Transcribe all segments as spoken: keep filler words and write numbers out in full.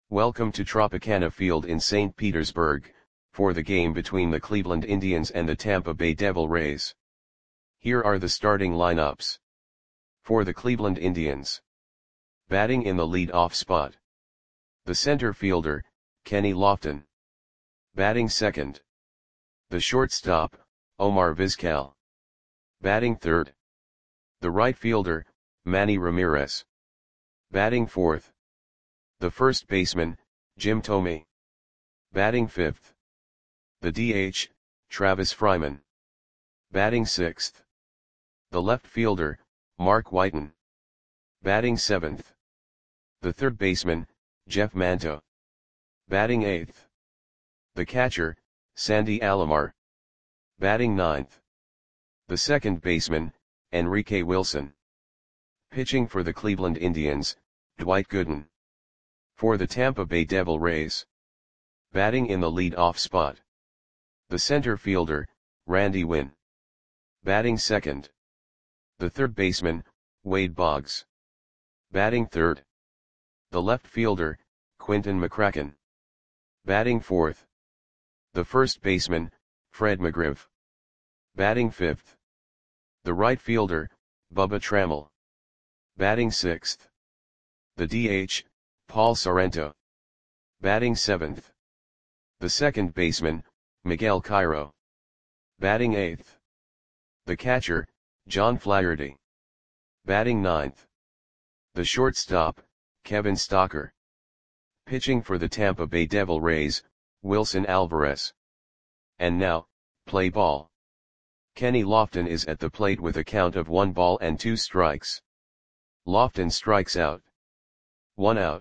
Welcome to Tropicana Field in Saint Petersburg, for the game between the Cleveland Indians and the Tampa Bay Devil Rays. Here are the starting lineups. For the Cleveland Indians. Batting in the lead-off spot. The center fielder, Kenny Lofton. Batting second. The shortstop, Omar Vizquel. Batting third. The right fielder, Manny Ramirez. Batting fourth. The first baseman, Jim Thome. Batting fifth. The D H, Travis Fryman. Batting sixth. The left fielder, Mark Whiten. Batting seventh. The third baseman, Jeff Manto. Batting eighth. The catcher, Sandy Alomar. Batting ninth. The second baseman, Enrique Wilson. Pitching for the Cleveland Indians, Dwight Gooden. For the Tampa Bay Devil Rays. Batting in the lead-off spot. The center fielder, Randy Winn. Batting second. The third baseman, Wade Boggs. Batting third. The left fielder, Quinton McCracken. Batting fourth. The first baseman, Fred McGriff. Batting fifth. The right fielder, Bubba Trammell. Batting sixth. The D H, Paul Sorrento. Batting seventh. The second baseman, Miguel Cairo. Batting eighth. The catcher, John Flaherty. Batting ninth. The shortstop, Kevin Stocker. Pitching for the Tampa Bay Devil Rays, Wilson Alvarez. And now, play ball. Kenny Lofton is at the plate with a count of one ball and two strikes. Lofton strikes out. One out.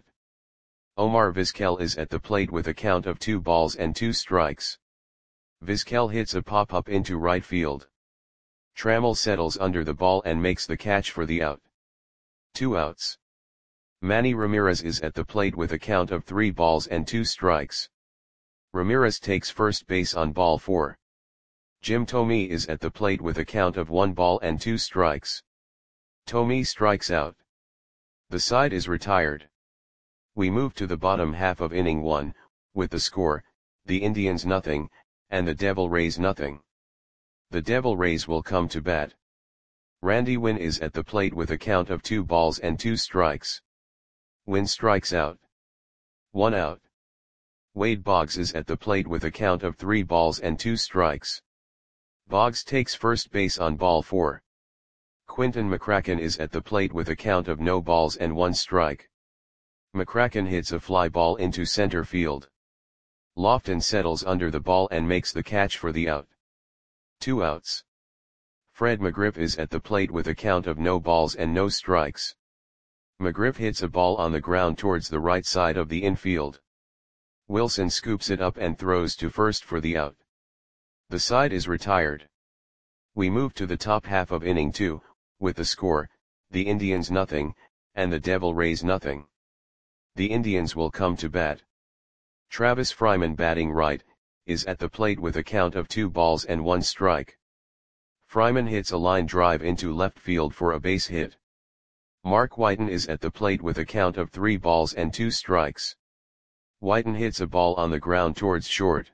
Omar Vizquel is at the plate with a count of two balls and two strikes. Vizquel hits a pop-up into right field. Trammell settles under the ball and makes the catch for the out. Two outs. Manny Ramirez is at the plate with a count of three balls and two strikes. Ramirez takes first base on ball four. Jim Thome is at the plate with a count of one ball and two strikes. Thome strikes out. The side is retired. We move to the bottom half of inning one, with the score, the Indians nothing, and the Devil Rays nothing. The Devil Rays will come to bat. Randy Winn is at the plate with a count of two balls and two strikes. Winn strikes out. One out. Wade Boggs is at the plate with a count of three balls and two strikes. Boggs takes first base on ball four. Quinton McCracken is at the plate with a count of no balls and one strike. McCracken hits a fly ball into center field. Lofton settles under the ball and makes the catch for the out. Two outs. Fred McGriff is at the plate with a count of no balls and no strikes. McGriff hits a ball on the ground towards the right side of the infield. Wilson scoops it up and throws to first for the out. The side is retired. We move to the top half of inning two, with the score, the Indians nothing, and the Devil Rays nothing. The Indians will come to bat. Travis Fryman, batting right, is at the plate with a count of two balls and one strike. Fryman hits a line drive into left field for a base hit. Mark Whiten is at the plate with a count of three balls and two strikes. Whiten hits a ball on the ground towards short.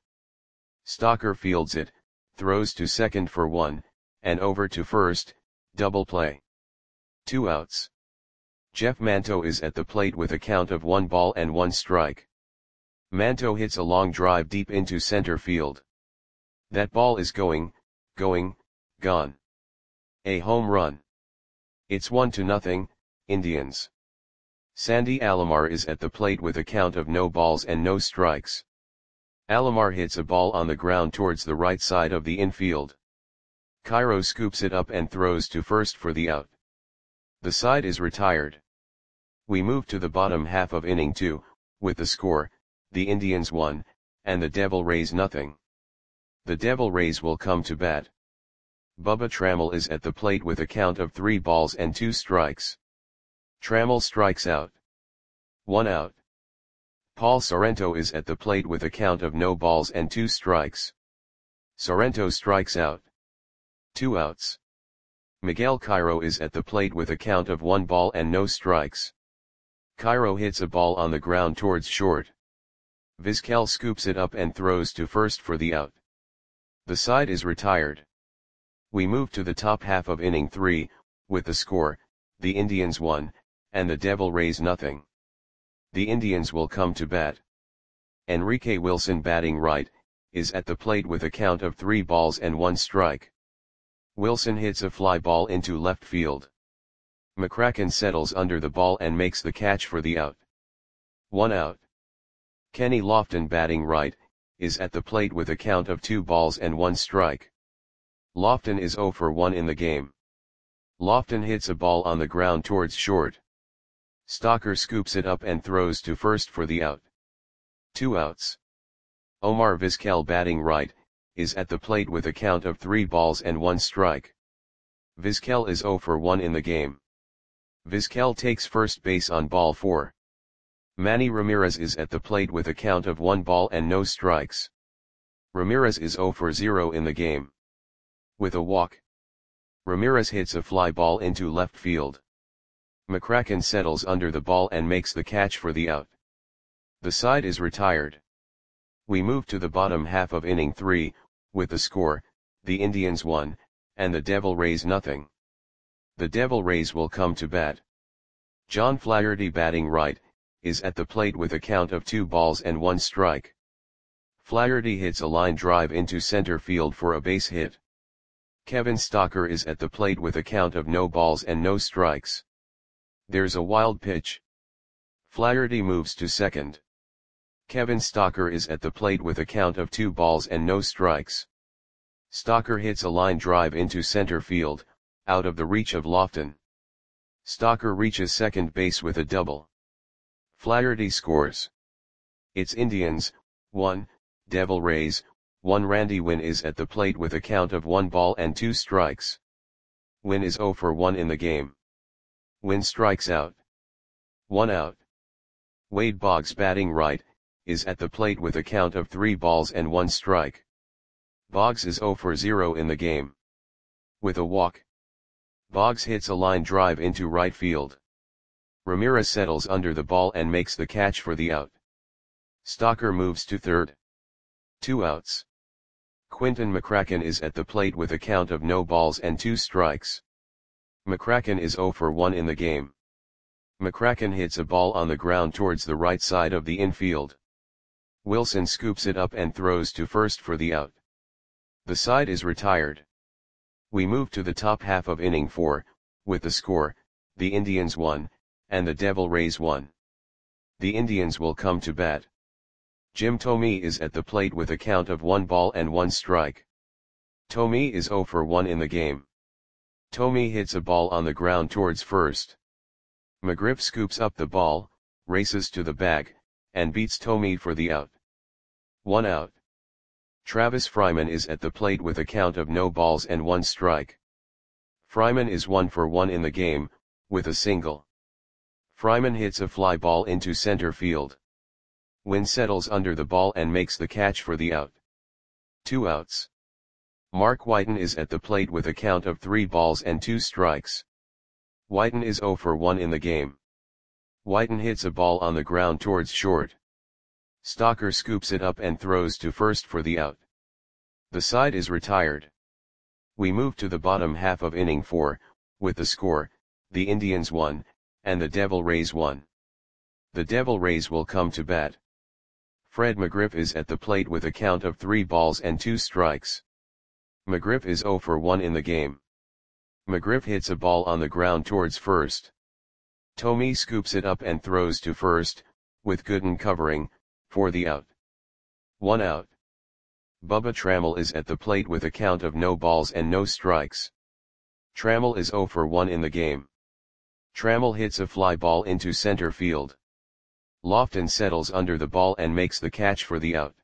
Stocker fields it, throws to second for one, and over to first, double play. Two outs. Jeff Manto is at the plate with a count of one ball and one strike. Manto hits a long drive deep into center field. That ball is going, going, gone. A home run. It's one to nothing, Indians. Sandy Alomar is at the plate with a count of no balls and no strikes. Alomar hits a ball on the ground towards the right side of the infield. Cairo scoops it up and throws to first for the out. The side is retired. We move to the bottom half of inning two, with the score, the Indians one, and the Devil Rays nothing. The Devil Rays will come to bat. Bubba Trammell is at the plate with a count of three balls and two strikes. Trammell strikes out. One out. Paul Sorrento is at the plate with a count of no balls and two strikes. Sorrento strikes out. Two outs. Miguel Cairo is at the plate with a count of one ball and no strikes. Cairo hits a ball on the ground towards short. Vizquel scoops it up and throws to first for the out. The side is retired. We move to the top half of inning three, with the score, the Indians one, and the Devil Rays nothing. The Indians will come to bat. Enrique Wilson, batting right, is at the plate with a count of three balls and one strike. Wilson hits a fly ball into left field. McCracken settles under the ball and makes the catch for the out. One out. Kenny Lofton, batting right, is at the plate with a count of two balls and one strike. Lofton is zero for one in the game. Lofton hits a ball on the ground towards short. Stocker scoops it up and throws to first for the out. Two outs. Omar Vizquel, batting right, is at the plate with a count of three balls and one strike. Vizquel is zero for one in the game. Vizquel takes first base on ball four. Manny Ramirez is at the plate with a count of one ball and no strikes. Ramirez is zero for zero in the game. With a walk, Ramirez hits a fly ball into left field. McCracken settles under the ball and makes the catch for the out. The side is retired. We move to the bottom half of inning three, with the score, the Indians one, and the Devil Rays nothing. The Devil Rays will come to bat. John Flaherty, batting right, is at the plate with a count of two balls and one strike. Flaherty hits a line drive into center field for a base hit. Kevin Stocker is at the plate with a count of no balls and no strikes. There's a wild pitch. Flaherty moves to second. Kevin Stocker is at the plate with a count of two balls and no strikes. Stocker hits a line drive into center field, out of the reach of Lofton. Stocker reaches second base with a double. Flaherty scores. It's Indians, one, Devil Rays, one. Randy Winn is at the plate with a count of one ball and two strikes. Winn is zero for one in the game. Winn strikes out. One out. Wade Boggs, batting right, is at the plate with a count of three balls and one strike. Boggs is zero for zero in the game. With a walk, Boggs hits a line drive into right field. Ramirez settles under the ball and makes the catch for the out. Stocker moves to third. Two outs. Quinton McCracken is at the plate with a count of no balls and two strikes. McCracken is zero for one in the game. McCracken hits a ball on the ground towards the right side of the infield. Wilson scoops it up and throws to first for the out. The side is retired. We move to the top half of inning four, with the score, the Indians one, and the Devil Rays one. The Indians will come to bat. Jim Thome is at the plate with a count of one ball and one strike. Thome is zero for one in the game. Thome hits a ball on the ground towards first. McGriff scoops up the ball, races to the bag, and beats Thome for the out. One out. Travis Fryman is at the plate with a count of no balls and one strike. Fryman is one for one in the game, with a single. Fryman hits a fly ball into center field. Winn settles under the ball and makes the catch for the out. Two outs. Mark Whiten is at the plate with a count of three balls and two strikes. Whiten is zero for one in the game. Whiten hits a ball on the ground towards short. Stocker scoops it up and throws to first for the out. The side is retired. We move to the bottom half of inning four, with the score, the Indians one, and the Devil Rays one. The Devil Rays will come to bat. Fred McGriff is at the plate with a count of three balls and two strikes. McGriff is zero for one in the game. McGriff hits a ball on the ground towards first. Thome scoops it up and throws to first, with Gooden covering, for the out. One out. Bubba Trammell is at the plate with a count of no balls and no strikes. Trammell is zero for one in the game. Trammell hits a fly ball into center field. Lofton settles under the ball and makes the catch for the out.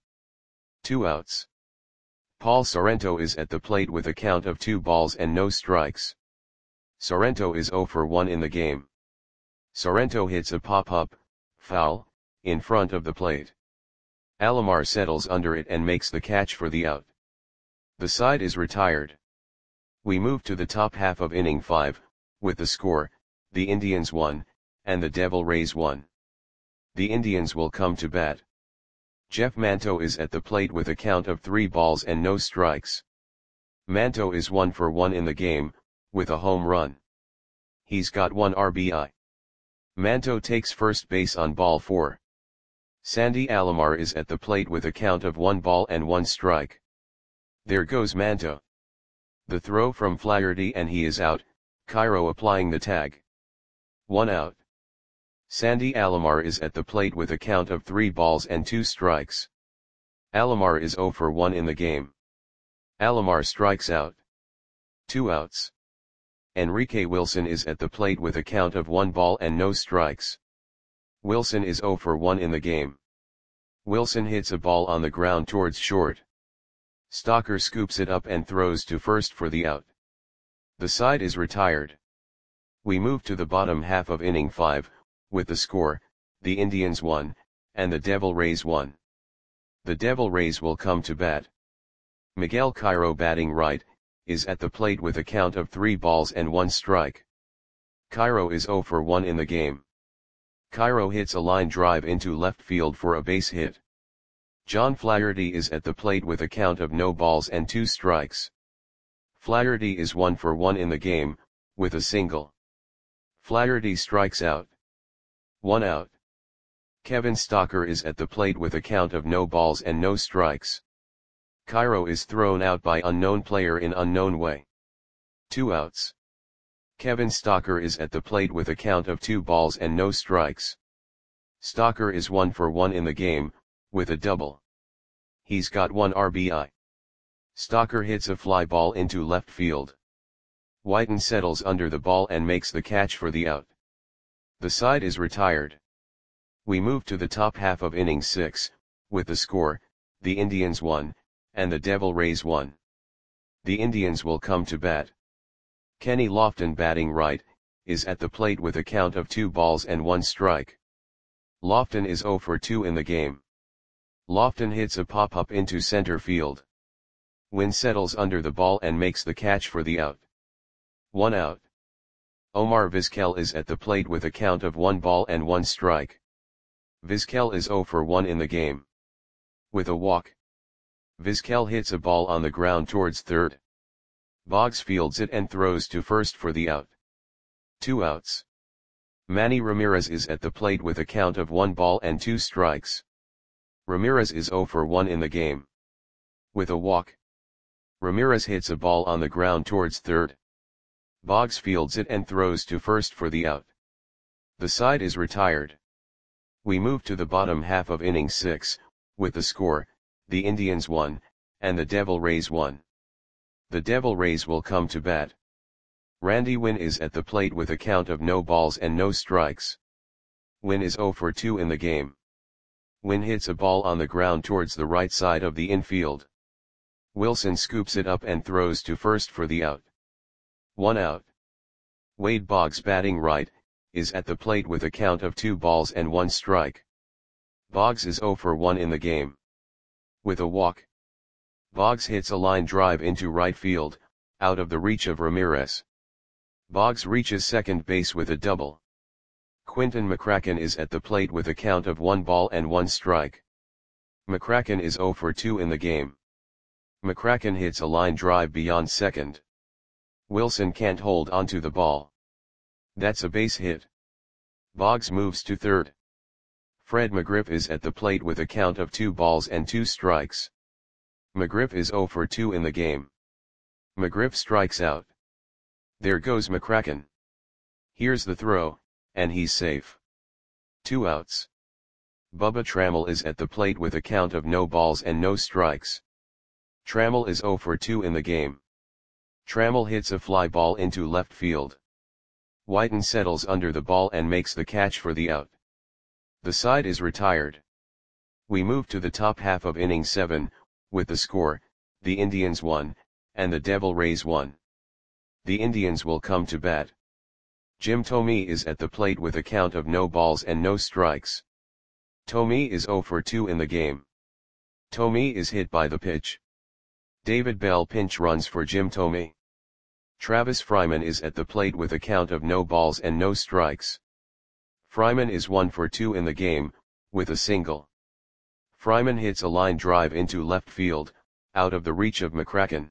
Two outs. Paul Sorrento is at the plate with a count of two balls and no strikes. Sorrento is zero for one in the game. Sorrento hits a pop-up, foul, in front of the plate. Alomar settles under it and makes the catch for the out. The side is retired. We move to the top half of inning five, with the score, the Indians one, and the Devil Rays one. The Indians will come to bat. Jeff Manto is at the plate with a count of three balls and no strikes. Manto is one for one in the game, with a home run. He's got one R B I. Manto takes first base on ball four. Sandy Alomar is at the plate with a count of one ball and one strike. There goes Manto. The throw from Flaherty and he is out, Cairo applying the tag. One out. Sandy Alomar is at the plate with a count of three balls and two strikes. Alomar is zero for one in the game. Alomar strikes out. Two outs. Enrique Wilson is at the plate with a count of one ball and no strikes. Wilson is zero for one in the game. Wilson hits a ball on the ground towards short. Stalker scoops it up and throws to first for the out. The side is retired. We move to the bottom half of inning five, with the score, the Indians one, and the Devil Rays one. The Devil Rays will come to bat. Miguel Cairo, batting right, is at the plate with a count of three balls and one strike. Cairo is zero for one in the game. Cairo hits a line drive into left field for a base hit. John Flaherty is at the plate with a count of no balls and two strikes. Flaherty is one for one in the game, with a single. Flaherty strikes out. One out. Kevin Stalker is at the plate with a count of no balls and no strikes. Cairo is thrown out by unknown player in unknown way. Two outs. Kevin Stalker is at the plate with a count of two balls and no strikes. Stalker is one for one in the game, with a double. He's got one R B I. Stalker hits a fly ball into left field. Whiten settles under the ball and makes the catch for the out. The side is retired. We move to the top half of inning six, with the score, the Indians one, and the Devil Rays one. The Indians will come to bat. Kenny Lofton, batting right, is at the plate with a count of two balls and one strike. Lofton is zero for two in the game. Lofton hits a pop-up into center field. Wynn settles under the ball and makes the catch for the out. One out. Omar Vizquel is at the plate with a count of one ball and one strike. Vizquel is zero for one in the game. With a walk. Vizquel hits a ball on the ground towards third. Boggs fields it and throws to first for the out. Two outs. Manny Ramirez is at the plate with a count of one ball and two strikes. Ramirez is zero for one in the game. With a walk. Ramirez hits a ball on the ground towards third. Boggs fields it and throws to first for the out. The side is retired. We move to the bottom half of inning six, with the score, the Indians one, and the Devil Rays one. The Devil Rays will come to bat. Randy Wynn is at the plate with a count of no balls and no strikes. Wynn is zero for two in the game. Wynn hits a ball on the ground towards the right side of the infield. Wilson scoops it up and throws to first for the out. One out. Wade Boggs, batting right, is at the plate with a count of two balls and one strike. Boggs is zero for one in the game. With a walk. Boggs hits a line drive into right field, out of the reach of Ramirez. Boggs reaches second base with a double. Quinton McCracken is at the plate with a count of one ball and one strike. McCracken is zero for two in the game. McCracken hits a line drive beyond second. Wilson can't hold onto the ball. That's a base hit. Boggs moves to third. Fred McGriff is at the plate with a count of two balls and two strikes. McGriff is zero for two in the game. McGriff strikes out. There goes McCracken. Here's the throw, and he's safe. Two outs. Bubba Trammell is at the plate with a count of no balls and no strikes. Trammell is zero for two in the game. Trammell hits a fly ball into left field. Whiten settles under the ball and makes the catch for the out. The side is retired. We move to the top half of inning seven, with the score, the Indians one, and the Devil Rays one. The Indians will come to bat. Jim Thome is at the plate with a count of no balls and no strikes. Thome is zero for two in the game. Thome is hit by the pitch. David Bell pinch runs for Jim Thome. Travis Fryman is at the plate with a count of no balls and no strikes. Fryman is one for two in the game, with a single. Fryman hits a line drive into left field, out of the reach of McCracken.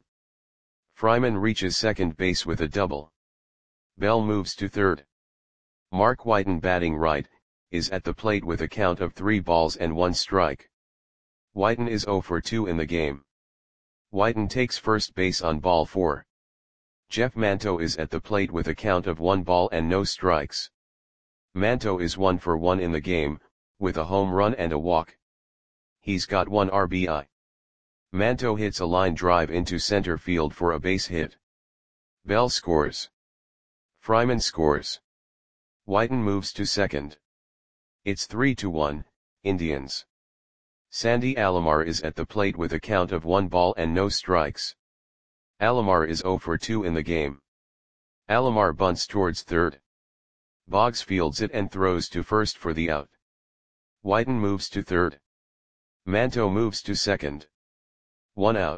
Fryman reaches second base with a double. Bell moves to third. Mark Whiten, batting right, is at the plate with a count of three balls and one strike. Whiten is oh for two in the game. Whiten takes first base on ball four. Jeff Manto is at the plate with a count of one ball and no strikes. Manto is one for one in the game, with a home run and a walk. He's got one R B I. Manto hits a line drive into center field for a base hit. Bell scores. Fryman scores. Whiten moves to second. It's three to one, Indians. Sandy Alomar is at the plate with a count of one ball and no strikes. Alomar is oh for two in the game. Alomar bunts towards third. Boggs fields it and throws to first for the out. Whiten moves to third. Manto moves to second. One out.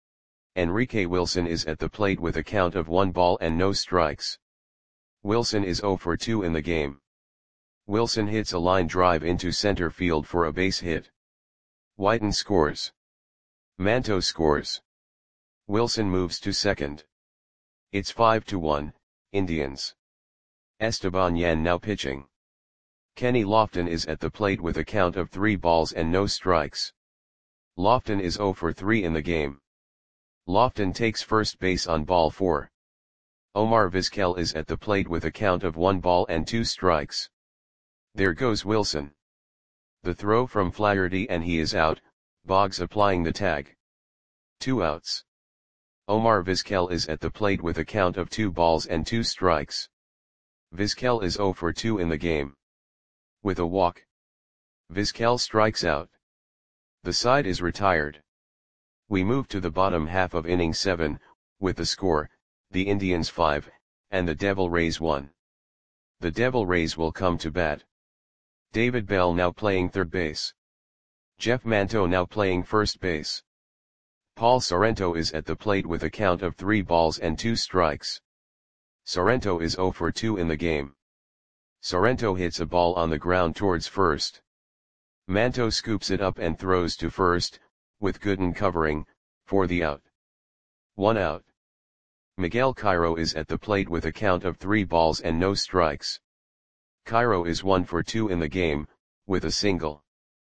Enrique Wilson is at the plate with a count of one ball and no strikes. Wilson is oh for two in the game. Wilson hits a line drive into center field for a base hit. Whiten scores. Manto scores. Wilson moves to second. It's five to one, Indians. Esteban Yan now pitching. Kenny Lofton is at the plate with a count of three balls and no strikes. Lofton is oh for three in the game. Lofton takes first base on ball four. Omar Vizquel is at the plate with a count of one ball and two strikes. There goes Wilson. The throw from Flaherty and he is out, Boggs applying the tag. Two outs. Omar Vizquel is at the plate with a count of two balls and two strikes. Vizquel is oh for two in the game. With a walk. Vizquel strikes out. The side is retired. We move to the bottom half of inning seven, with the score, the Indians five, and the Devil Rays one. The Devil Rays will come to bat. David Bell now playing third base. Jeff Manto now playing first base. Paul Sorrento is at the plate with a count of three balls and two strikes. Sorrento is oh for two in the game. Sorrento hits a ball on the ground towards first. Manto scoops it up and throws to first, with Gooden covering, for the out. One out. Miguel Cairo is at the plate with a count of three balls and no strikes. Cairo is one for two in the game, with a single.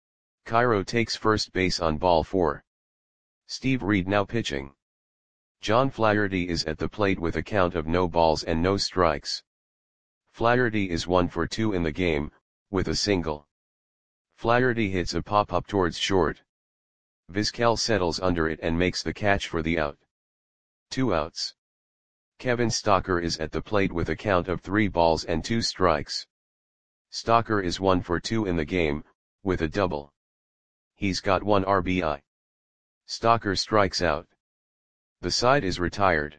Cairo takes first base on ball four. Steve Reed now pitching. John Flaherty is at the plate with a count of no balls and no strikes. Flaherty is one for two in the game, with a single. Flaherty hits a pop-up towards short. Vizquel settles under it and makes the catch for the out. Two outs. Kevin Stocker is at the plate with a count of three balls and two strikes. Stocker is one for two in the game, with a double. He's got one R B I. Stocker strikes out. The side is retired.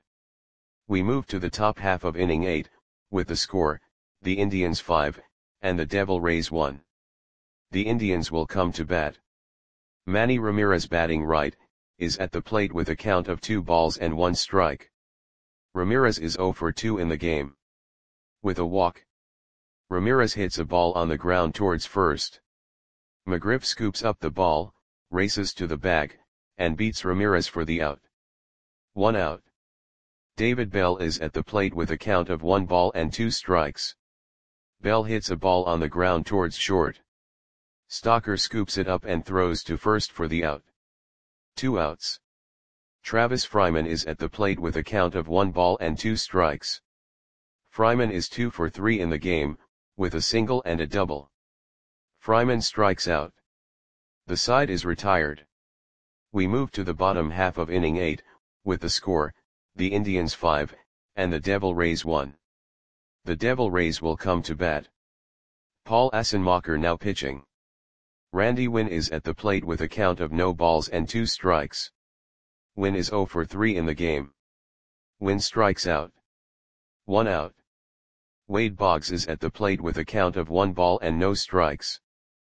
We move to the top half of inning eight, with the score, the Indians five, and the Devil Rays one. The Indians will come to bat. Manny Ramirez, batting right, is at the plate with a count of two balls and one strike. Ramirez is oh for two in the game. With a walk. Ramirez hits a ball on the ground towards first. McGriff scoops up the ball, races to the bag, and beats Ramirez for the out. One out. David Bell is at the plate with a count of one ball and two strikes. Bell hits a ball on the ground towards short. Stocker scoops it up and throws to first for the out. Two outs. Travis Fryman is at the plate with a count of one ball and two strikes. Fryman is two for three in the game, with a single and a double. Fryman strikes out. The side is retired. We move to the bottom half of inning eight, with the score, the Indians five, and the Devil Rays one. The Devil Rays will come to bat. Paul Assenmacher now pitching. Randy Winn is at the plate with a count of no balls and two strikes. Winn is oh for three in the game. Winn strikes out. One out. Wade Boggs is at the plate with a count of one ball and no strikes.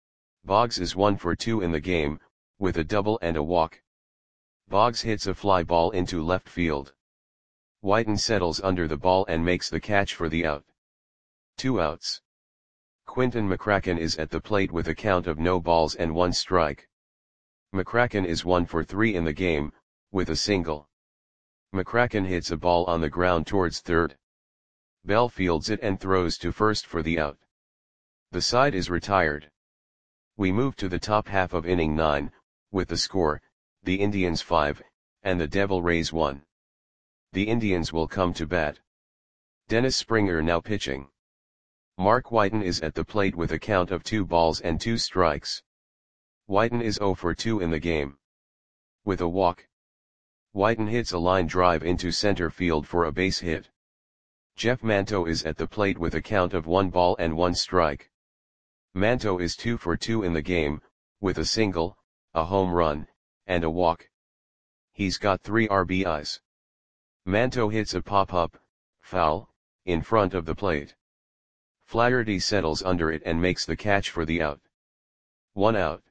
Boggs is one for two in the game, with a double and a walk. Boggs hits a fly ball into left field. Whiten settles under the ball and makes the catch for the out. Two outs. Quinton McCracken is at the plate with a count of no balls and one strike. McCracken is one for three in the game, with a single. McCracken hits a ball on the ground towards third. Bell fields it and throws to first for the out. The side is retired. We move to the top half of inning nine, with the score, the Indians five, and the Devil Rays one. The Indians will come to bat. Dennis Springer now pitching. Mark Whiten is at the plate with a count of two balls and two strikes. Whiten is zero for two in the game. With a walk. Whiten hits a line drive into center field for a base hit. Jeff Manto is at the plate with a count of one ball and one strike. Manto is two for two in the game, with a single, a home run, and a walk. He's got three R B Is. Manto hits a pop-up, foul, in front of the plate. Flaherty settles under it and makes the catch for the out. One out.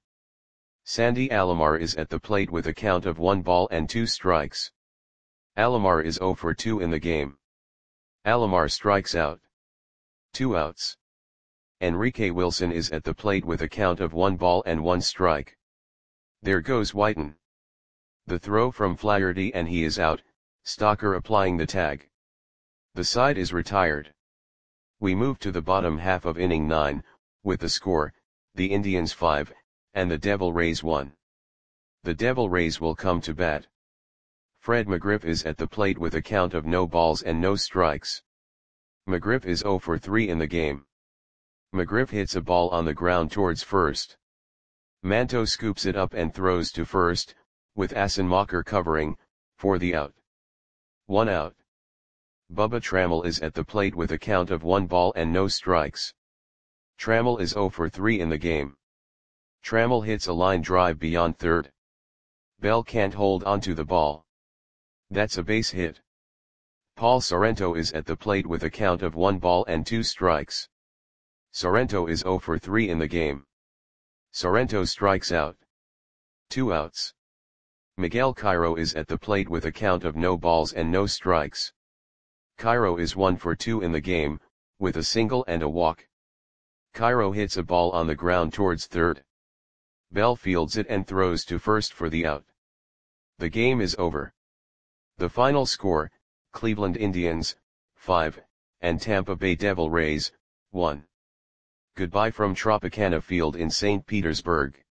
Sandy Alomar is at the plate with a count of one ball and two strikes. Alomar is zero for two in the game. Alomar strikes out. Two outs. Enrique Wilson is at the plate with a count of one ball and one strike. There goes Whiten. The throw from Flaherty and he is out, Stocker applying the tag. The side is retired. We move to the bottom half of inning nine, with the score, the Indians five, and the Devil Rays one. The Devil Rays will come to bat. Fred McGriff is at the plate with a count of no balls and no strikes. McGriff is zero for three in the game. McGriff hits a ball on the ground towards first. Manto scoops it up and throws to first, with Assenmacher covering, for the out. One out. Bubba Trammell is at the plate with a count of one ball and no strikes. Trammell is zero for three in the game. Trammell hits a line drive beyond third. Bell can't hold onto the ball. That's a base hit. Paul Sorrento is at the plate with a count of one ball and two strikes. Sorrento is zero for three in the game. Sorrento strikes out. Two outs. Miguel Cairo is at the plate with a count of no balls and no strikes. Cairo is one for two in the game, with a single and a walk. Cairo hits a ball on the ground towards third. Bell fields it and throws to first for the out. The game is over. The final score, Cleveland Indians, five, and Tampa Bay Devil Rays, one. Goodbye from Tropicana Field in Saint Petersburg.